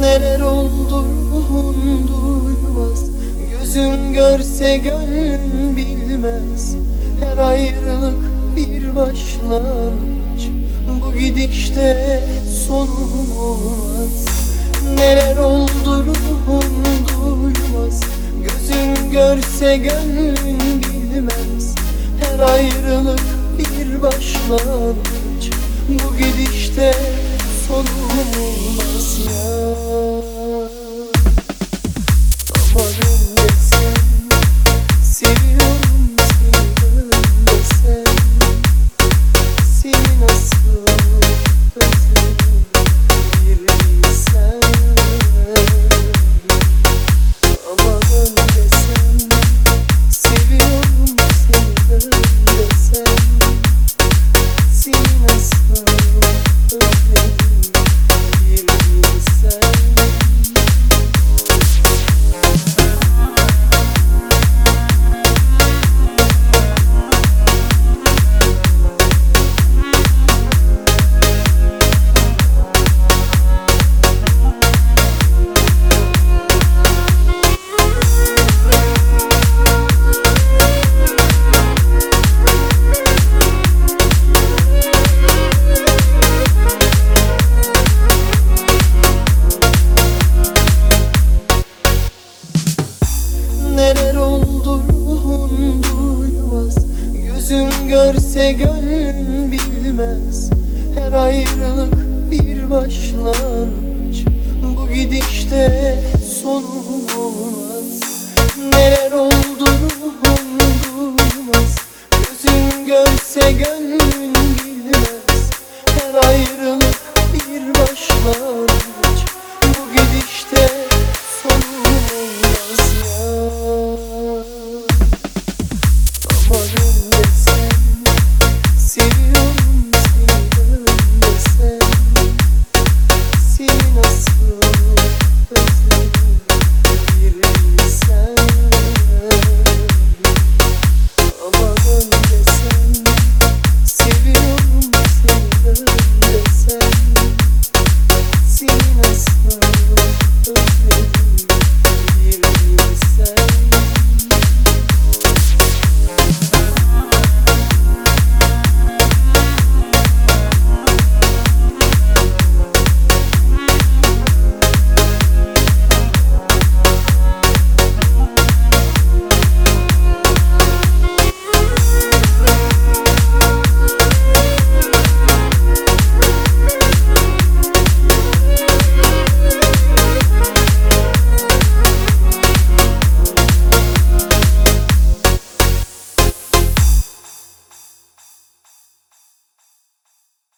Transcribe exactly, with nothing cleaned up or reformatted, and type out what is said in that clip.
Neler olur ruhun duymaz, gözün görse gönlün bilmez. Her ayrılık bir başlangıç, bu gidişte sonum olmaz. Neler oldu ruhun duymaz, gözün görse gönlün bilmez. Her ayrılık bir başlangıç, bu gidişte sonum olmaz ya. Ama ben de sen, seviyorum seni ben de sen. Seni nasıl özledim bir bilsen. Ama ben de sen, seviyorum seni ben de sen. Seni nasıl özledim bir bilsen. Neler oldu ruhun duymaz, gözün görse gönlün bilmez. Her ayrılık bir başlangıç, bu gidişte sonum olmaz. Neler oldu ruhun duymaz, gözün görse gönlün bilmez. Her ayrılık bir başlangıç, bu gidişte sonum olmaz ya. Ama ben de sen, seviyorum seni ben de sen. Seni nasıl özledim bir bilsen. Ama ben de sen, seviyorum seni ben de sen. Seni nasıl